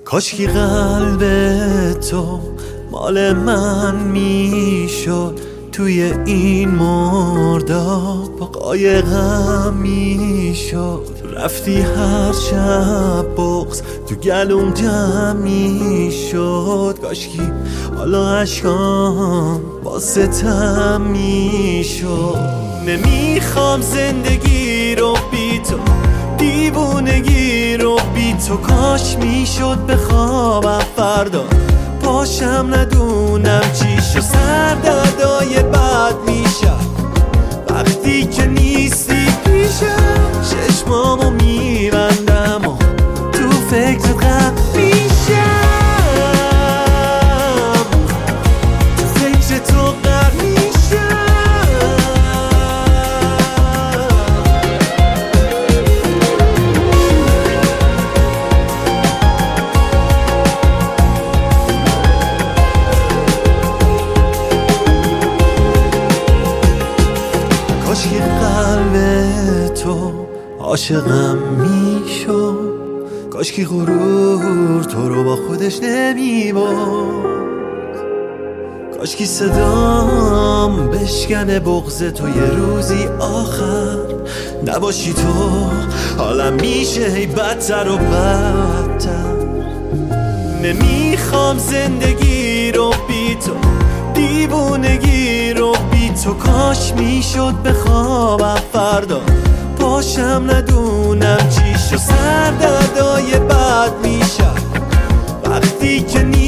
کاشکی قلب تو مال من میشد توی این مرداب قایقم میشد. رفتی هر شب بغض تو گلوم جمع میشد. کاشکی حالا عشقام با ستم میشد. نمیخوام زندگی رو بی تو، دیوونگی رو بی تو. کاش میشد بخوابم فردا پاشم ندونم چی شد. سردردای بد میشم وقتی که نیستی پیشم. چشمامو میبندم و تو فکر غرق میشم. تو فکر تو غرق میشم. کاشکی قلب تو عاشقم میشد. کاشکی غرور تو رو با خودش نمیبرد. کاشکی صدام بشکنه بغض تو یه روزی آخر نباشی تو. حالم میشه هی بدتر و بدتر. نمیخوام زندگی رو بی تو، دیوونگی رو بی تو. کاش میشد بخوابم فردا پاشم ندونم چی شد. سردردای بد میشم وقتی که